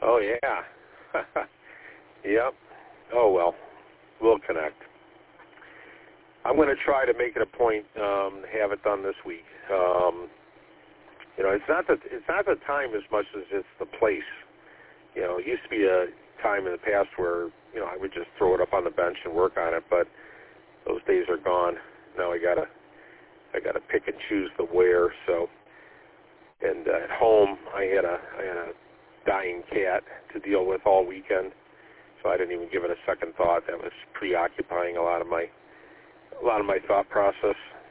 Oh, yeah. Yep. Oh, well, we'll connect. I'm going to try to make it a point to have it done this week. It's not the time as much as it's the place. It used to be a time in the past where, I would just throw it up on the bench and work on it, but those days are gone. Now I gotta pick and choose the where. So, and at home I had a dying cat to deal with all weekend, so I didn't even give it a second thought. That was preoccupying a lot of my thought process.